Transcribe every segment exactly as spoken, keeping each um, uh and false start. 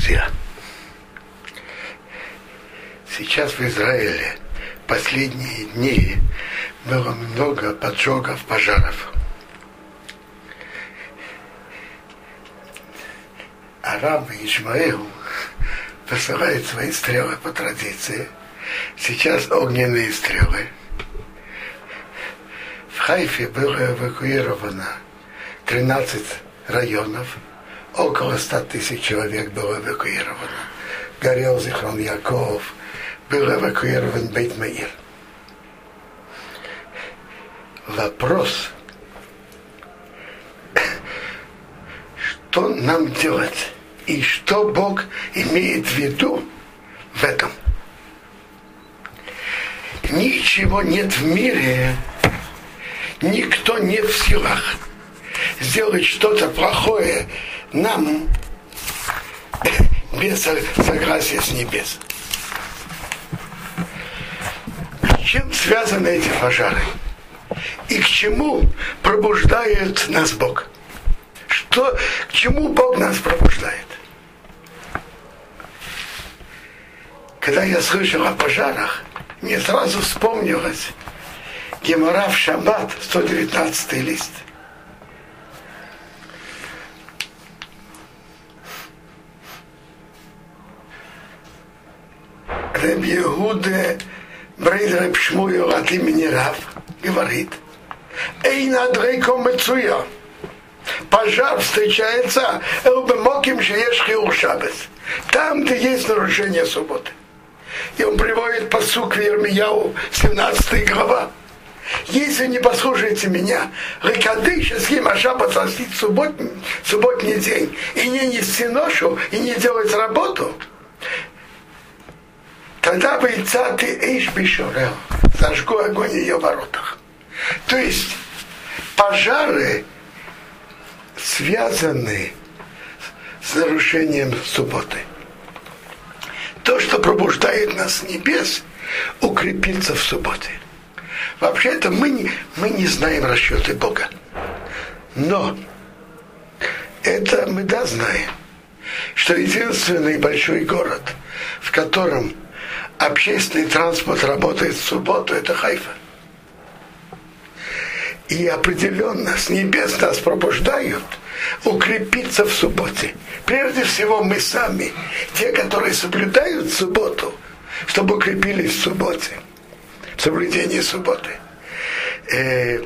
друзья, сейчас в Израиле последние дни было много поджогов, пожаров. Арам и Ишмаэл посылают свои стрелы по традиции. Сейчас огненные стрелы. В Хайфе было эвакуировано тринадцать районов. Около ста тысяч человек было эвакуировано. Горел Зихрон Яков. Был эвакуирован Бейт-Маир. Вопрос, что нам делать и что Бог имеет в виду в этом. Ничего нет в мире, никто не в силах сделать что-то плохое нам без согласия с небес. С чем связаны эти пожары? И к чему пробуждает нас Бог? Что, к чему Бог нас пробуждает? Когда я слышал о пожарах, мне сразу вспомнилось Гемара в Шаббат, сто девятнадцатый лист. Реб Егуде Брейд Реб Шмуэл от имени Рав говорит: «Эй, надрейко мецуя». Пожар встречается там, где есть нарушение субботы. И он приводит пасук в Йирмияу, семнадцатая глава. Если не послушаете меня, субботний, субботний день, и не нести ношу, и не делать работу, тогда вы ты эйш бишорел, зажгу огонь в ее воротах. То есть пожары связаны с нарушением субботы. То, что пробуждает нас с небес, укрепиться в субботе. Вообще-то мы не, мы не знаем расчеты Бога. Но это мы да знаем, что единственный большой город, в котором общественный транспорт работает в субботу, это Хайфа. И определенно с небес нас пробуждают укрепиться в субботе. Прежде всего мы сами, те, которые соблюдают субботу, чтобы укрепились в субботе, в соблюдении субботы. Э,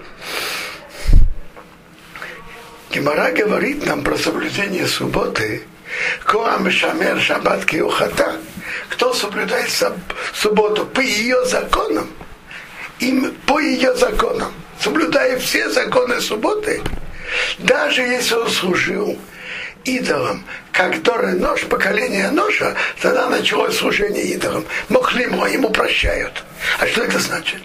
Гемара говорит нам про соблюдение субботы. Коам шамер шаббат киухата. Кто соблюдает субботу по ее законам, им по ее законам, соблюдая все законы субботы, даже если он служил идолам, как Доры нож, поколение ножа, тогда началось служение идолам. Мохлимо, ему прощают. А что это значит?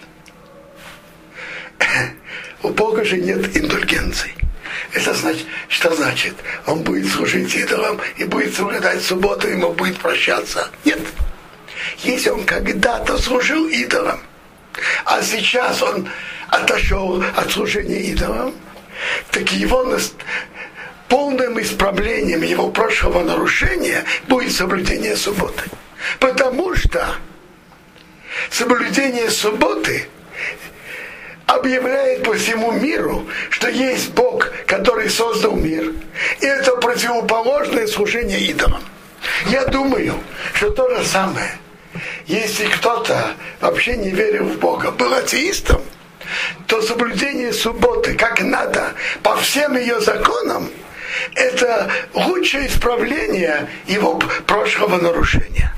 У Бога же нет индульгенций. Это значит, что значит? Он будет служить идолам и будет соблюдать субботу, ему будет прощаться. Нет. Если он когда-то служил идолам, а сейчас он отошел от служения идолам, так его полным исправлением его прошлого нарушения будет соблюдение субботы. Потому что соблюдение субботы объявляет по всему миру, что есть Бог, который создал мир, и это противоположное служение идолам. Я думаю, что то же самое, если кто-то вообще не верил в Бога, был атеистом, то соблюдение субботы, как надо, по всем ее законам, это лучшее исправление его прошлого нарушения.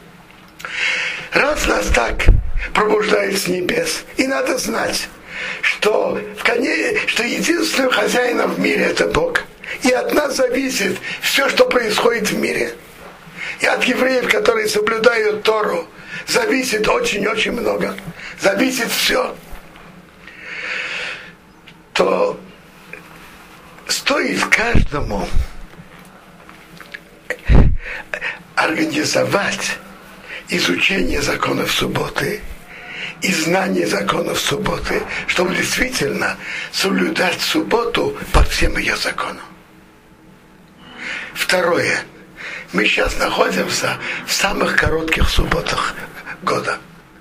Раз нас так пробуждает с небес, и надо знать, что, в коне, что единственным хозяином в мире это Бог, и от нас зависит все, что происходит в мире. И от евреев, которые соблюдают Тору, зависит очень-очень много. Зависит все. То стоит каждому организовать изучение законов субботы и знание законов субботы, чтобы действительно соблюдать субботу по всем ее законам. Второе. Мы сейчас находимся в самых коротких субботах года.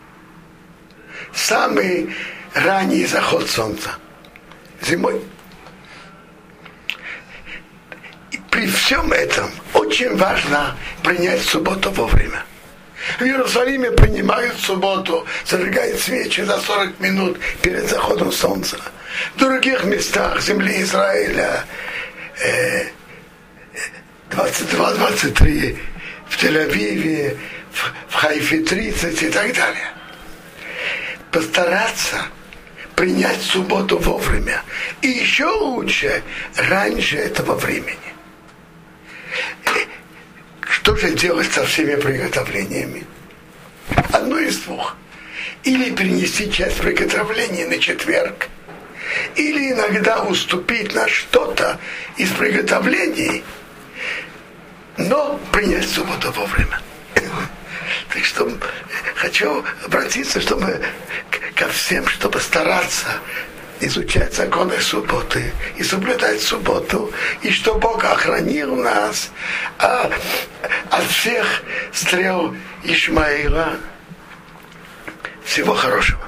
Самый ранний заход солнца. Зимой. И при всем этом очень важно принять субботу вовремя. В Иерусалиме принимают субботу, зажигают свечи за сорок минут перед заходом солнца. В других местах земли Израиля э, двадцать два двадцать три, в Тель-Авиве, в, в Хайфе тридцать и так далее. Постараться принять субботу вовремя. И еще лучше раньше этого времени. Что же делать со всеми приготовлениями? Одно из двух. Или перенести часть приготовлений на четверг, или иногда уступить на что-то из приготовлений, но принять субботу вовремя. Так что хочу обратиться, чтобы ко всем, чтобы стараться изучать законы субботы и соблюдать субботу, и что Бог охранил нас а, от всех стрел Ишмаила. Всего хорошего.